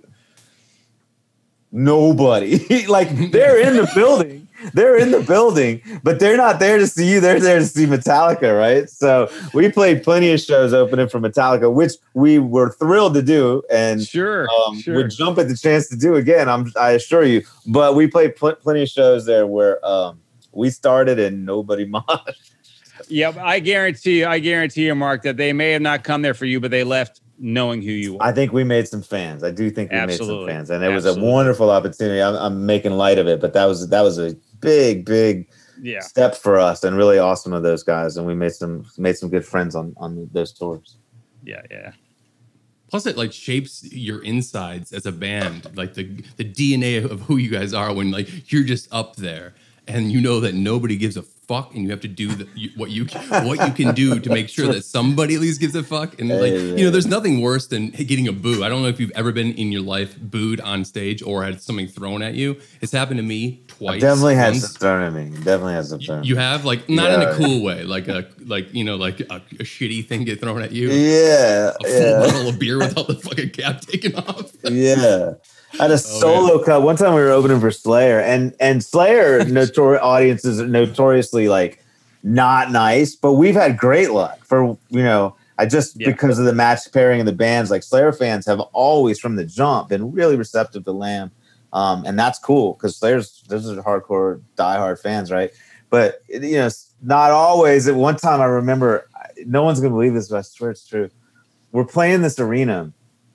Nobody. Like they're in the building. They're in the building, but they're not there to see you. They're there to see Metallica, right? So we played plenty of shows opening for Metallica, which we were thrilled to do, and Sure, um, sure. would jump at the chance to do again. I'm, I assure you. But we played pl- plenty of shows there where um, we started and nobody moshed. Yep, I guarantee you, I guarantee you, Mark, that they may have not come there for you, but they left knowing who you are. I think we made some fans. I do think we Absolutely. made some fans, and it was Absolutely. a wonderful opportunity. I'm, I'm making light of it, but that was that was a big, big Yeah. step for us, and really awesome of those guys. And we made some made some good friends on on those tours. Yeah, yeah. Plus, it like shapes your insides as a band, like the the D N A of who you guys are when like you're just up there and you know that nobody gives a fuck, and you have to do the, you, what you what you can do to make sure that somebody at least gives a fuck. And like you know, there's nothing worse than getting a boo. I don't know if you've ever been in your life booed on stage or had something thrown at you. It's happened to me twice. Definitely had Once. some thrown at me. Definitely had some thrown. You have like not in Yeah. a cool way, like a like you know like a, a shitty thing get thrown at you. Yeah, A full yeah, bottle of beer without the fucking cap taken off. yeah. I had a Oh, solo cut one time. We were opening for Slayer, and and Slayer notor- audiences are notoriously like not nice, but we've had great luck for you know. I just Yeah. because of the match pairing of the bands, like Slayer fans have always from the jump been really receptive to Lamb, um, and that's cool because Slayer's those are hardcore diehard fans, right? But you know, not always. At one time, I remember, no one's gonna believe this, but I swear it's true. We're playing this arena.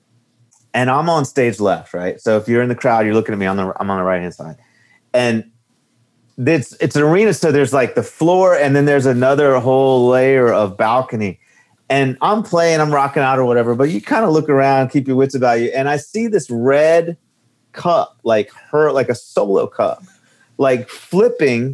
And I'm on stage left, right? So if you're in the crowd, you're looking at me. On the I'm on the right hand side, and it's it's an arena. So there's like the floor, and then there's another whole layer of balcony. And I'm playing, I'm rocking out or whatever. But you kind of look around, keep your wits about you, and I see this red cup, like her, like a solo cup, like flipping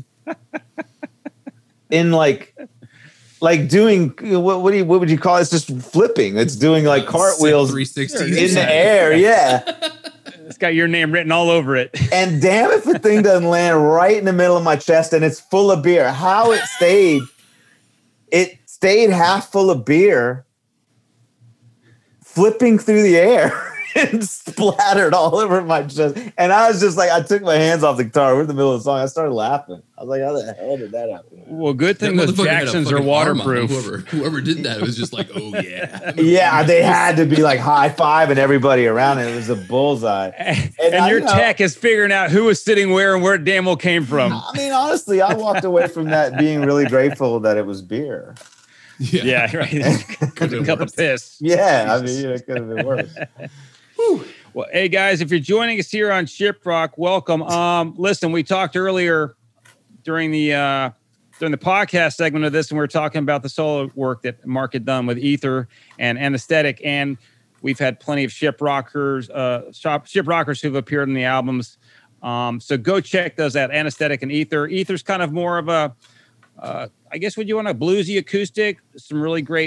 in like. Like doing what? What do you? What would you call it? It's just flipping. It's doing like cartwheels three sixty in the air. Yeah. It's got your name written all over it. And damn if the thing doesn't land right in the middle of my chest and it's full of beer. How it stayed, it stayed half full of beer, flipping through the air and splattered all over my chest. And I was just like, I took my hands off the guitar. We're in the middle of the song. I started laughing. I was like, how the hell did that happen? Well, good thing That those motherfucker had a Jacksons are fucking arm on him. waterproof. Whoever, whoever did that, it was just like, oh yeah. Yeah, they had to be like high five and everybody around it. It was a bullseye. And, I your know- tech is figuring out who was sitting where and where it damn well came from. I mean, honestly, I walked away from that being really grateful that it was beer. Yeah. Yeah, right. Could've A been cup worse. of piss. Yeah, I mean, it could have been worse. Well, hey guys, if you're joining us here on Shiprock, welcome. Um, listen, we talked earlier during the uh, during the podcast segment of this, and we were talking about the solo work that Mark had done with Ether and Anesthetic, and we've had plenty of Shiprockers, uh, shop Shiprockers who've appeared in the albums. Um, so go check those out, Anesthetic and Ether. Ether's kind of more of a, uh, I guess, would you want a bluesy acoustic? Some really great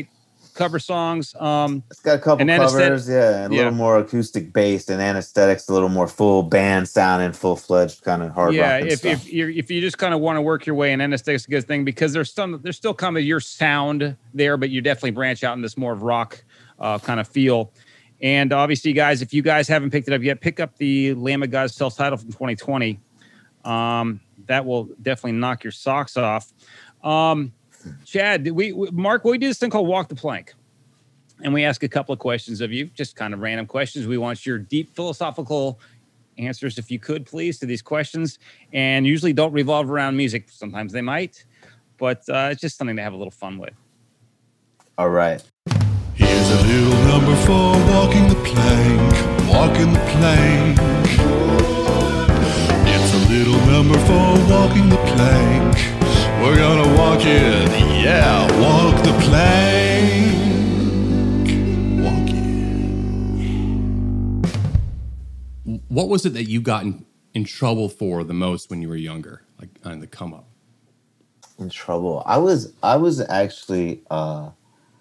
cover songs. Um, it's got a couple and covers, Anesthetic- yeah, a yeah. little more acoustic based, and Anesthetic's a little more full band sound and full fledged kind of hard yeah, rock. and if stuff. if you if you just kind of want to work your way in, Anesthetic's a good thing because there's some there's still kind of your sound there, but you definitely branch out in this more of rock uh, kind of feel. And obviously, guys, if you guys haven't picked it up yet, pick up the Lamb of God self-titled from twenty twenty. Um, that will definitely knock your socks off. Um, Chad, did we, we Mark, we do this thing called Walk the Plank. And we ask a couple of questions of you, just kind of random questions. We want your deep philosophical answers, if you could, please, to these questions. And usually don't revolve around music. Sometimes they might, but uh, it's just something to have a little fun with. All right. Here's a little number for walking the plank, walking the plank. It's a little number for walking the plank. We're gonna walk it, yeah, walk the plank. Walk it. What was it that you got in, in trouble for the most when you were younger, like on the come up? In trouble. I was I was actually uh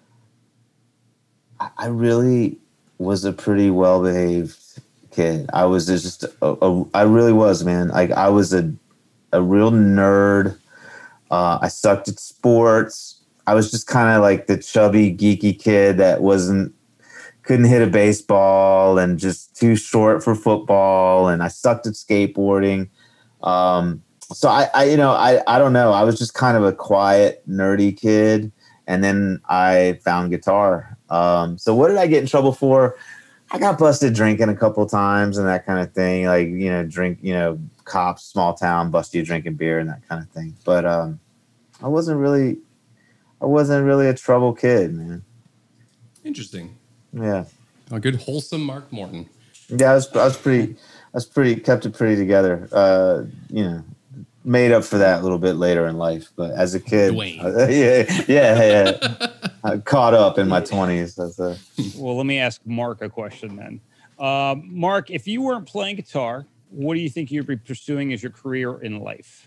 I- I really was a pretty well behaved kid. I was just a, a, I really was, man. Like I was a a real nerd. Uh, I sucked at sports. I was just kind of like the chubby, geeky kid that wasn't couldn't hit a baseball and just too short for football. And I sucked at skateboarding. Um, so I, I, you know, I, I don't know. I was just kind of a quiet, nerdy kid. And then I found guitar. Um, so what did I get in trouble for? I got busted drinking a couple of times and that kind of thing. Like, you know, drink, you know, cops, small town, bust you drinking beer and that kind of thing. But um, I wasn't really, I wasn't really a trouble kid, man. Interesting. Yeah. A good wholesome Mark Morton. Yeah, I was, I was pretty, I was pretty, kept it pretty together. Uh, you know, made up for that a little bit later in life. But as a kid, Dwayne. uh, yeah, yeah, yeah. I caught up in my twenties. That's a, Well, let me ask Mark a question then. Uh, Mark, if you weren't playing guitar, what do you think you'd be pursuing as your career in life?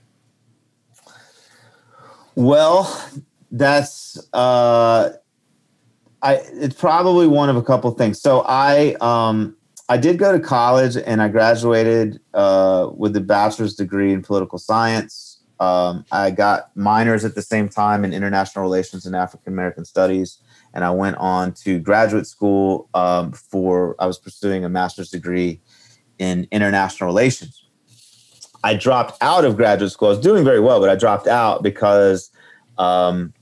well, that's, uh, I, it's probably one of a couple things. So I, um, I did go to college and I graduated uh, with a bachelor's degree in political science. Um, I got minors at the same time in international relations and African American studies. And I went on to graduate school um, for, I was pursuing a master's degree in international relations. I dropped out of graduate school. I was doing very well, but I dropped out because um,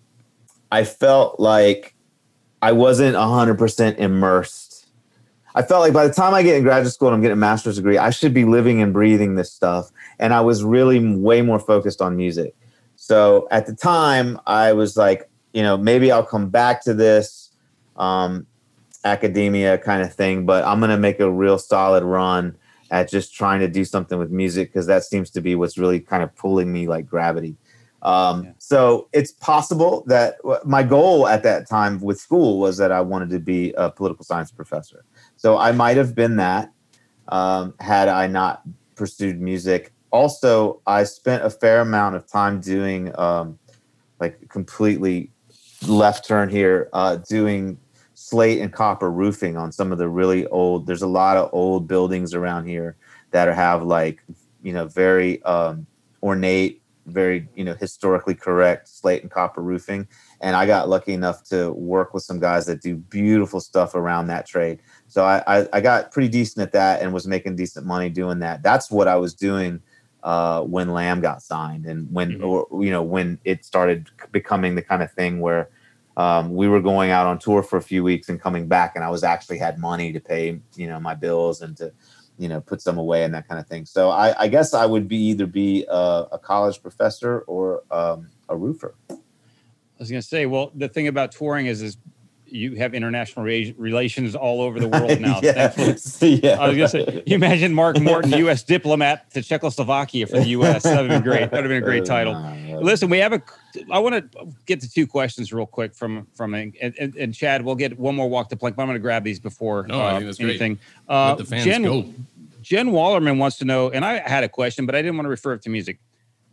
I felt like I wasn't one hundred percent immersed. I felt like by the time I get in graduate school and I'm getting a master's degree, I should be living and breathing this stuff. And I was really way more focused on music. So at the time, I was like, you know, maybe I'll come back to this um, academia kind of thing, but I'm going to make a real solid run at just trying to do something with music because that seems to be what's really kind of pulling me like gravity. Um, Yeah. So it's possible that my goal at that time with school was that I wanted to be a political science professor. So I might have been that um, had I not pursued music. Also, I spent a fair amount of time doing um, like completely left turn here, uh, doing slate and copper roofing on some of the really old, there's a lot of old buildings around here that are, have like, you know, very um, ornate, very, you know, historically correct slate and copper roofing. And I got lucky enough to work with some guys that do beautiful stuff around that trade. So I, I, I got pretty decent at that and was making decent money doing that. That's what I was doing uh, when Lamb got signed and when, Mhm. or, you know, when it started becoming the kind of thing where um, we were going out on tour for a few weeks and coming back and I was actually had money to pay, you know, my bills and to, you know, put some away and that kind of thing. So I, I guess I would be either be a, a college professor or um, a roofer. I was going to say, well, the thing about touring is, is you have international re- relations all over the world now. yeah. Thankfully. yeah. I was going to say, you imagine Mark Morton, U S diplomat to Czechoslovakia for the U S. That would have been great. That would have been a great title. Uh, Listen, we have a, I want to get to two questions real quick from, from, and, and, and Chad, we'll get one more walk the plank, but I'm going to grab these before No, I uh, think that's great. anything. Uh, Let the fans Jen, go. Jen Wallerman wants to know, and I had a question, but I didn't want to refer it to music.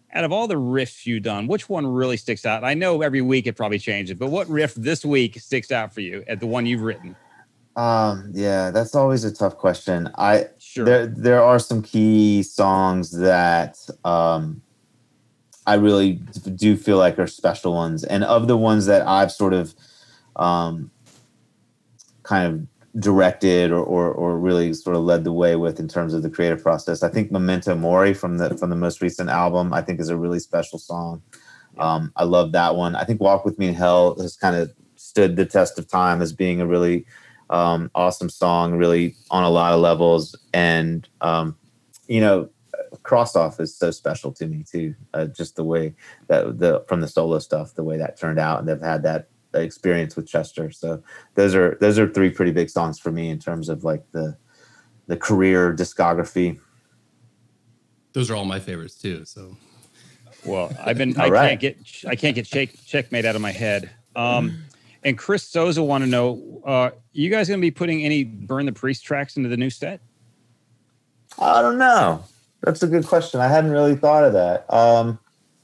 out of all the riffs you've done, which one really sticks out? I know every week it probably changes, but what riff this week sticks out for you at the one you've written? Um, yeah, that's always a tough question. I Sure. there there are some key songs that um, I really do feel like are special ones, and of the ones that I've sort of um, kind of directed or, or or really sort of led the way with in terms of the creative process, I think Memento Mori from the from the most recent album, I think is a really special song. Um, I love that one. I think Walk With Me in Hell has kind of stood the test of time as being a really um, awesome song, really on a lot of levels. And, um, you know, Cross Off is so special to me too. Uh, just the way that the, from the solo stuff, the way that turned out, and they've had that experience with Chester. So those are, those are three pretty big songs for me in terms of like the, the career discography. Those are all my favorites too. So, well, I've been, I right. can't get, I can't get shake, Checkmate out of my head. Um, and Chris Souza want to know, uh, you guys going to be putting any Burn the Priest tracks into the new set? I don't know. That's a good question. I hadn't really thought of that. Um,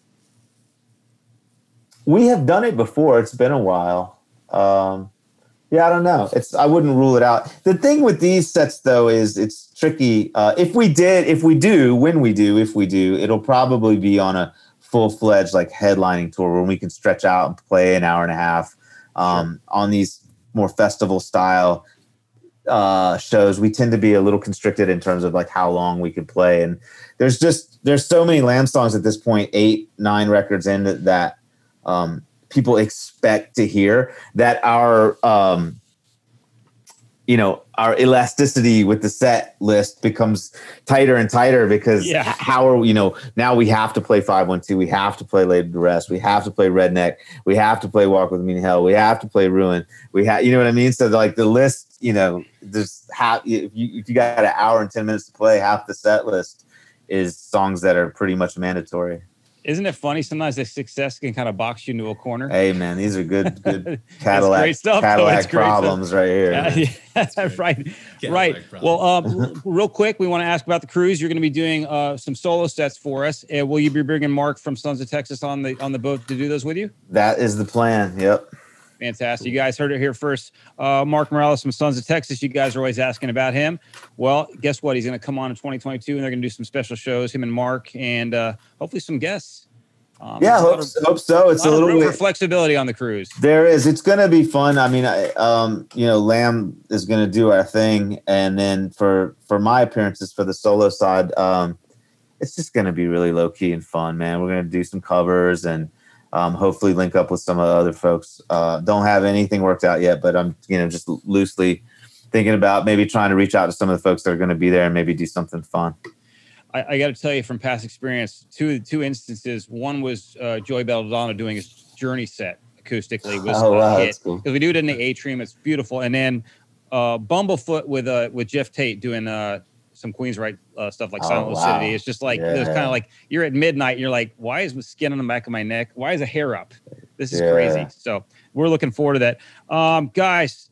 we have done it before. It's been a while. Um, yeah, I don't know. It's I wouldn't rule it out. The thing with these sets, though, is it's tricky. Uh, if we did, if we do, when we do, if we do, it'll probably be on a full-fledged like headlining tour where we can stretch out and play an hour and a half. Um, sure. On these more festival style uh shows, we tend to be a little constricted in terms of like how long we could play, and there's just there's so many Lamb songs at this point, eight nine records in, that, that um people expect to hear, that our um you know our elasticity with the set list becomes tighter and tighter, because yeah. how are we, you know now we have to play five one two, we have to play Laid to Rest, we have to play Redneck, we have to play Walk With Me in Hell, we have to play Ruin, we have, you know what I mean? So like the list, you know there's half, if you if you got an hour and ten minutes to play, half the set list is songs that are pretty much mandatory. Isn't it funny? Sometimes the success can kind of box you into a corner. Hey man, these are good, good Cadillac, great stuff, Cadillac problems stuff. right here. Uh, yeah, right, Cadillac right. problem. Well, um, real quick, we want to ask about the cruise. You're going to be doing uh, some solo sets for us. Uh, will you be bringing Mark from Sons of Texas on the on the boat to do those with you? That is the plan. Yep. Fantastic. You guys heard it here first. Uh, Mark Morales from Sons of Texas. You guys are always asking about him. Well, guess what? He's going to come on in twenty twenty-two, and they're going to do some special shows, him and Mark, and uh, hopefully some guests. Um, yeah, hope, of, hope so. It's a, a little room bit for flexibility on the cruise. There is. It's going to be fun. I mean, I, um, you know, Lamb is going to do our thing, and then for for my appearances for the solo side, um, it's just going to be really low key and fun, man. We're going to do some covers and um, hopefully link up with some of the other folks. Uh, don't have anything worked out yet, but I'm you know just loosely thinking about maybe trying to reach out to some of the folks that are going to be there and maybe do something fun. I, I got to tell you from past experience, two two instances. One was uh, Joey Belladonna doing his Journey set acoustically. Was oh, wow, a hit. that's cool. Because we do it in the atrium. It's beautiful. And then uh, Bumblefoot with uh, with Jeff Tate doing uh, some Queensryche uh, stuff like Oh, Silent wow. Lucidity. It's just like, Yeah. it's kind of like you're at midnight and you're like, why is the skin on the back of my neck? Why is the hair up? This is Yeah. crazy. So we're looking forward to that. Um, guys,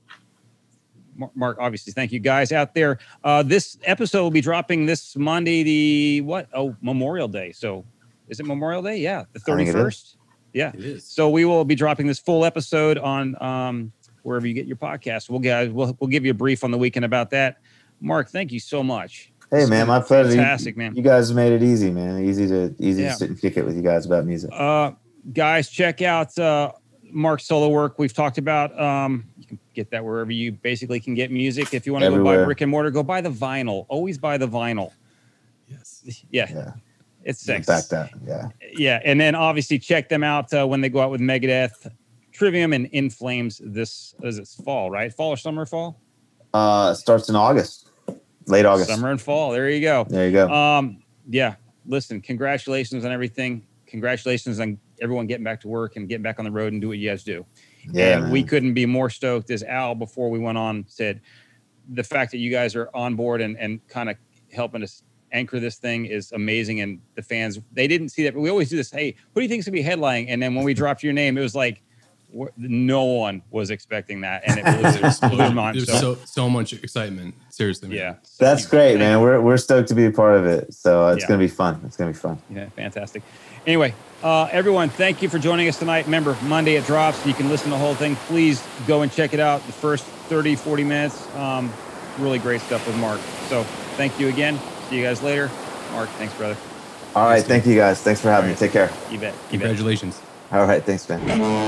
Mark, obviously, thank you guys out there. Uh, this episode will be dropping this Monday, the what? Oh, Memorial Day. So is it Memorial Day? Yeah, the I think it thirty-first. Yeah. It is. So we will be dropping this full episode on um, wherever you get your podcast. We'll guys, we'll we'll give you a brief on the weekend about that. Mark, thank you so much. Hey It's man, been my pleasure. Fantastic, you, man. You guys made it easy, man. Easy to easy Yeah. to sit and kick it with you guys about music. Uh, guys, check out uh, Mark's solo work. We've talked about. Um, you can get that wherever you basically can get music. If you want to go buy Everywhere. brick and mortar, go buy the vinyl. Always buy the vinyl. Yes. Yeah, Yeah. it's sick. Back that. Yeah. Yeah, and then obviously check them out uh, when they go out with Megadeth, Trivium, and In Flames this is it fall, right? Fall or summer? Fall? Uh, starts in August, late August. Summer and fall. There you go. There you go. Um, yeah. Listen, congratulations on everything. Congratulations on everyone getting back to work and getting back on the road and do what you guys do. yeah, and man. we couldn't be more stoked, as Al before we went on said, the fact that you guys are on board and, and kind of helping us anchor this thing is amazing. And the fans, they didn't see that, but we always do this. Hey, who do you think is going to be headlining? And then when we dropped your name, it was like, we're, no one was expecting that, and it was blew my mind. There's so, so much excitement. Seriously, man. Yeah. That's great, man. We're we're stoked to be a part of it. So it's Yeah. gonna be fun. It's gonna be fun. Yeah, fantastic. Anyway, uh, everyone, thank you for joining us tonight. Remember, Monday it drops. You can listen to the whole thing. Please go and check it out. The first thirty, forty minutes. Um, really great stuff with Mark. So thank you again. See you guys later. Mark, thanks, brother. All right, thank you guys. Thanks for having me. Take care. You bet. You bet. Congratulations. All right, thanks, man.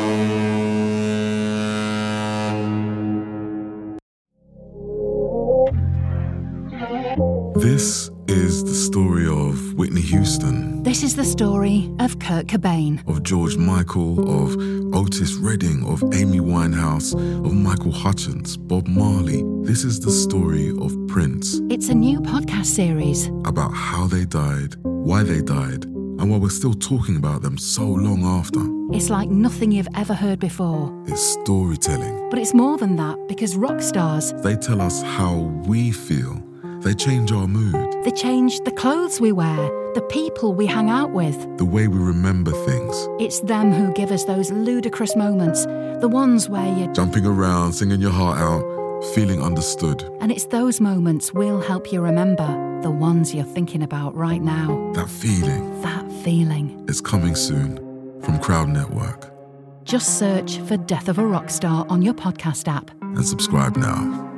This is the story of Whitney Houston, This is the story of Kurt Cobain, of George Michael, of Otis Redding, of Amy Winehouse, of Michael Hutchence, Bob Marley. This is the story of Prince, It's a new podcast series. about how they died, why they died, and why we're still talking about them so long after. It's like nothing you've ever heard before. It's storytelling. But it's more than that, because rock stars, They tell us how we feel. They change our mood, they change the clothes we wear, the people we hang out with. the way we remember things. It's them who give us those ludicrous moments, the ones where you... Jumping around, singing your heart out, feeling understood. And it's those moments we'll help you remember, the ones you're thinking about right now. That feeling That feeling. is coming soon from Crowd Network. Just search for Death of a Rock Star on your podcast app. And subscribe now.